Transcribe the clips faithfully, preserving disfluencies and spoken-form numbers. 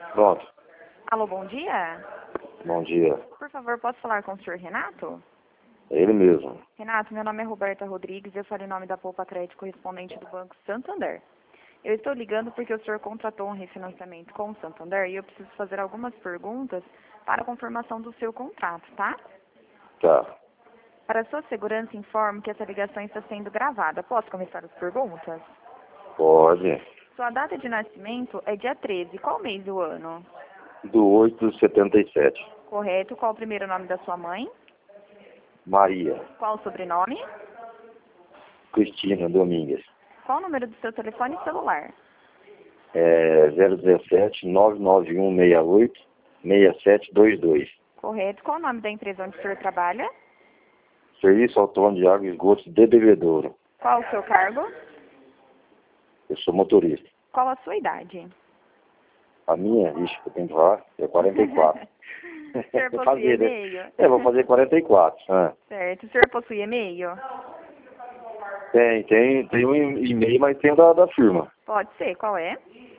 Pronto. Alô, bom dia. Bom dia. Por favor, posso falar com o senhor Renato? É ele mesmo. Renato, meu nome é Roberta Rodrigues e eu falo em nome da Poupa Crédito correspondente do Banco Santander. Eu estou ligando porque o senhor contratou um refinanciamento com o Santander e eu preciso fazer algumas perguntas para a confirmação do seu contrato, tá? Tá. Para sua segurança, informo que essa ligação está sendo gravada. Posso começar as perguntas? Pode. Sua data de nascimento é dia treze. Qual mês do ano? Do oito de setenta e sete. Correto. Qual o primeiro nome da sua mãe? Maria. Qual o sobrenome? Cristina Domingues. Qual o número do seu telefone e celular? É zero um sete, nove nove um seis oito, seis sete dois dois. Correto. Qual o nome da empresa onde o senhor trabalha? Serviço Autônomo de Água e Esgotos de Bebedouro. Qual o seu cargo? Eu sou motorista. Qual a sua idade? A minha, ixi, eu tenho que falar, é quarenta e quatro. O senhor possui Fazer, né? e-mail? É, vou fazer quarenta e quatro. Ah. Certo. O senhor possui e-mail? Tem, tem, tem um e-mail, mas tem o da, da firma. Pode ser. Qual é?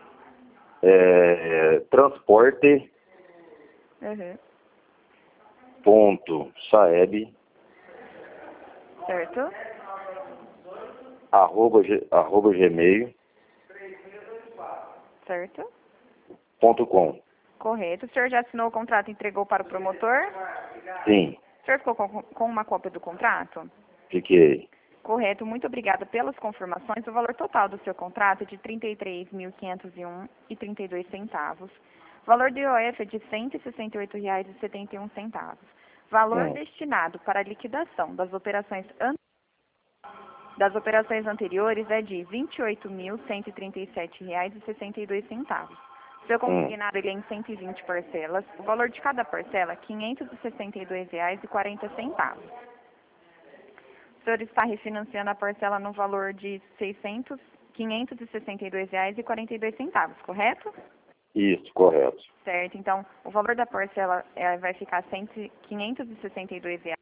É, transporte Uhum. ponto saeb Certo. arroba, g- arroba gmail Certo. ponto com. Correto. O senhor já assinou o contrato e entregou para o promotor? Sim, O senhor ficou com, com uma cópia do contrato? fiquei. Correto. Muito obrigada pelas confirmações. O valor total do seu contrato é de trinta e três mil quinhentos e um reais e trinta e dois centavos. O valor do I O F é de cento e sessenta e oito reais e setenta e um centavos. Valor Hum. destinado para a liquidação das operações an... das operações anteriores é de vinte e oito mil cento e trinta e sete reais e sessenta e dois centavos. Seu Hum. consignado ele é em cento e vinte parcelas. O valor de cada parcela é quinhentos e sessenta e dois reais e quarenta centavos. O senhor está refinanciando a parcela no valor de seiscentos, quinhentos e sessenta e dois reais e quarenta e dois centavos, correto? Isso, correto. Certo. Então, o valor da parcela eh, vai ficar cem, quinhentos e sessenta e dois reais,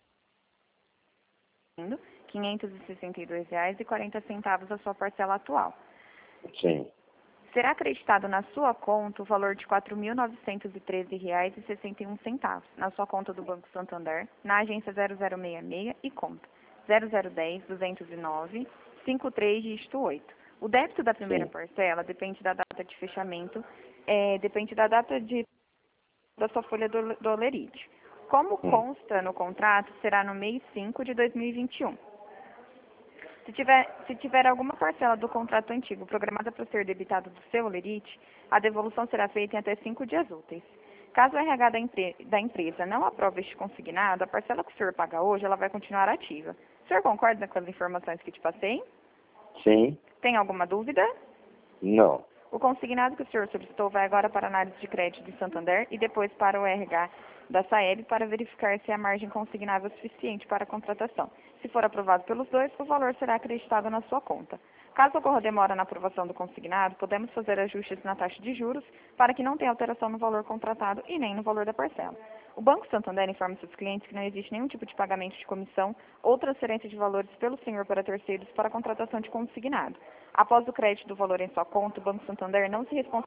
quinhentos e sessenta e dois reais e quarenta centavos a sua parcela atual. Sim. Será acreditado na sua conta o valor de quatro mil novecentos e treze reais e sessenta e um centavos na sua conta do Banco Santander, na agência zero zero seis seis e conta zero zero um zero, duzentos e nove, cinquenta e três, dígito oito. O débito da primeira Sim. parcela depende da data de fechamento, é, depende da data de, da sua folha do, do Olerite. Como Hum. consta no contrato, será no mês cinco de dois mil e vinte e um. Se tiver, se tiver alguma parcela do contrato antigo programada para ser debitada do seu Olerite, a devolução será feita em até cinco dias úteis. Caso o R H da, empre, da empresa não aprove este consignado, a parcela que o senhor paga hoje ela vai continuar ativa. O senhor concorda com as informações que te passei? Sim. Tem alguma dúvida? Não. O consignado que o senhor solicitou vai agora para a análise de crédito do Santander e depois para o R H da Saeb para verificar se a margem consignável é suficiente para a contratação. Se for aprovado pelos dois, o valor será acreditado na sua conta. Caso ocorra demora na aprovação do consignado, podemos fazer ajustes na taxa de juros para que não tenha alteração no valor contratado e nem no valor da parcela. O Banco Santander informa seus clientes que não existe nenhum tipo de pagamento de comissão ou transferência de valores pelo senhor para terceiros para a contratação de consignado. Após o crédito do valor em sua conta, o Banco Santander não se responsabiliza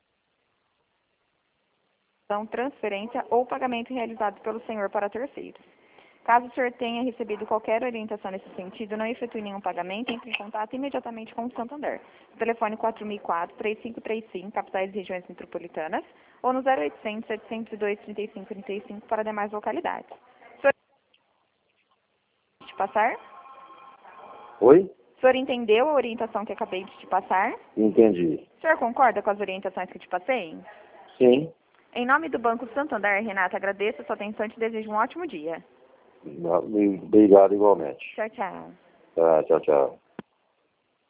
por transferência ou pagamento realizado pelo senhor para terceiros. Caso o senhor tenha recebido qualquer orientação nesse sentido, não efetue nenhum pagamento, entre em contato imediatamente com o Santander. O telefone quatro mil e quatro, três cinco três cinco, capitais e regiões metropolitanas, ou no zero oitocentos, setecentos e dois, trinta e cinco, trinta e cinco para demais localidades. O senhor te passar? Oi? O senhor entendeu a orientação que acabei de te passar? Entendi. O senhor concorda com as orientações que te passei? Sim. Em nome do Banco Santander, Renata, agradeço a sua atenção e te desejo um ótimo dia. Obrigado igualmente. Tchau, tchau. Tá, tchau, tchau.